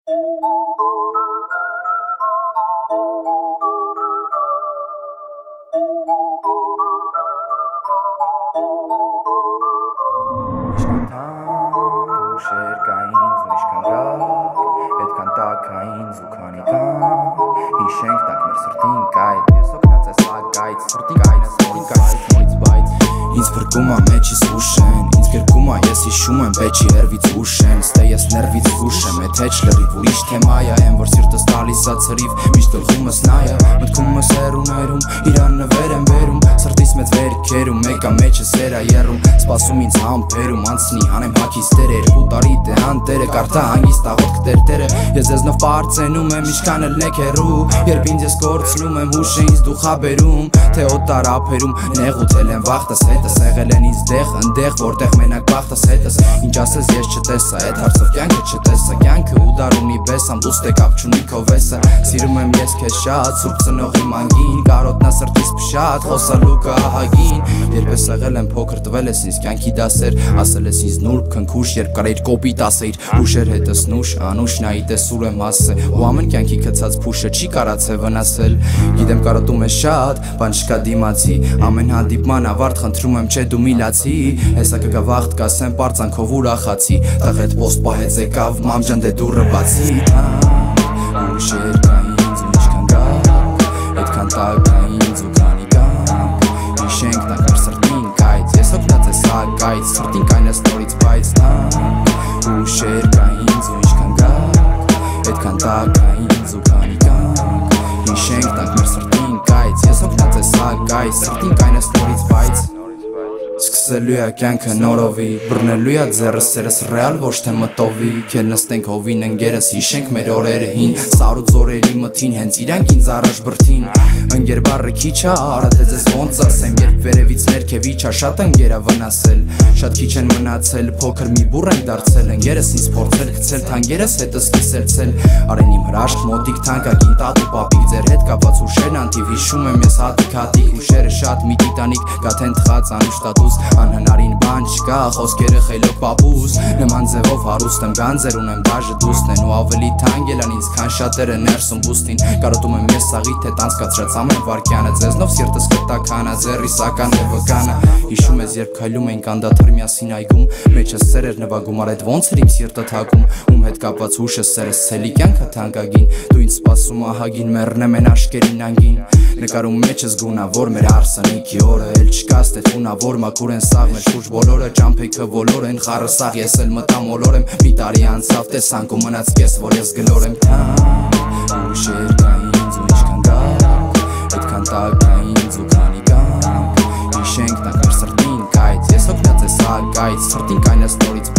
Հիշենք տակ մեր սրտին կայդ Ես օգնած ես ակայց Սրտին կայնս սրտին կայց նորից բայց Ինձ փրկում ա մեջիս ուշեն Ինձ գրկում ա ես հիշում եմ բեջի հերվից ուշեն Ստե ես ներվից ուշ եմ Էդ հեչ լրիվ ուրիշ թեմայա եմ Որ սիրտս տալիս ա ծրիվ Միշտ գլխումս նայա Մտքումս հերուներում Իրան նվեր եմ վերում Սրտիս մեծ վերքերում Մեկա մեջս երա երում Սպասում ինձ համբերում Անցնի հանեմ հակիս տեր Երկու տարի դե անտերը Կարդա հանգիստ աղոտք տերտերը Ես եզնով պարծենում եմ Ինչքան էլ նեք հերու Երբ ինձ ես կորցնում եմ Հուշը ինձ դու խաբերում Թե օտար ափերում Նեղութել եմ վախտս հետս Եղել են ինձ դեղ ընդեղ Որտեղ մենակ բախտս հետս Ինչ ասես ես չտեսա Էդ հարցով կյանքը չտեսա Կյանքը ուդար ունի բեսամ Դուստե կապ չունի քո վեսը Սիրում եմ ես քեզ շատ Սուրբ ծնողի մանգին Կարոտնա սրտիս փշատ Խոսալու ահագին Երբ ես եղել եմ փոքր տվել ես ինձ կյանքի դասեր Ասել ես ինձ նուրբ քնքուշ Երբ կարեիր կոպիտ ասեիր Ուշեր հետս նուշ Անուշ նայի տեսուր եմ հասե Ու ամեն կյանքի քցած փուշը Չի կարացե վնասել Գիտեմ կարոտում ես շատ Բան չկա դիմացի Ամեն հանդիպման ավարտ խնդրում եմ չէ դու միլացի Հեսա կգա վաղտ կասեմ պարծանքով ուրախացի Տղետ պոստ պահեց եկավ մամջան դե դուրը բացի Ուշեր կա ինձ ու ինչքան գակ Էդքան տակ կա ինձ ու քանի գակ Հիշենք տակ մեր սրտին կայց Ես օգնած ես ակայց Սրտին կայնս նորից բայց Ուշեր կա ինձ ու ինչքան գակ Էդքան տակ կա ինձ ու քանի գակ Հիշենք տակ մեր սրտին կայց Ես օգնած ես ակայց Սրտին կայնս նորից բայց Սկսելու է կյանքը նորովի Բռնելու է ձեռս սերս ռեալ ոչ թե մտովի Քել նստենք հովին ընկերս հիշենք մեր օրերը հին Սար ու ձորերի մթին հենց իրանք ինձ առաջ բրդին Ընկեր բառը քիչ ա արա թե ձեզ ոնց ասեմ Երբ վերևից ներքև իջա շատ ընկերա վնասել Շատ քիչ են մնացել փոքր մի բուռ ենք դարձել Ընկերս ինձ փորձել գցել թանկերս հետս կիսելցել Արեն իմ հրաշք մոտիկ թանկագին տատու պապիկ Ձեր հետ կապած ուշերն անթիվ հիշում եմ ես հատիկ Ուշերը շատ մի տիտանիկ գաթեն թխած անուշ տատուս Անհնարին բան չկա, խոսքերը խելոք պապուս Նման ձևով հարուստ եմ գանձեր ունեմ բաժը դուստն են Ու ավելի թանկ ելան ինձ քան շատերը ներսում բուստին Կարոտում եմ ես սաղի թե տանցկացրած ամեն վարկյանը Ձեզնով սիրտս կտա քանա, ձեռի սական է վկանը Հիշում ես երբ քայլում էինք անդադար միասին այգում Մեջս սեր էր նվագում, արեդ ոնց էր իմ սիրտը թակում Ում հետ կապված հուշս սերս ցելի կյանքը թանկագին Դու ինձ սպասում ահագին մեռնեմ են աշկերին անգին Նկարում մեջս գունավոր մեր արսանիքի օրը Էլ չկա ստե թունավոր մաքուր են սաղ մեր շուրջ բոլորը Ճամփեքը ոլոր են խառը սաղ ես էլ մտամ ոլոր եմ Մի տարի անցավ տեսանք ու մնաց կես որ ես գլոր եմ Ուշեր կա ինձ ու ինչքան գակ Էդքան տակ կա ինձ ու քանի գակ Հիշենք տակ մեր սրտին կայց Ես օգնած ես ակայց Սրտին կայնս նորից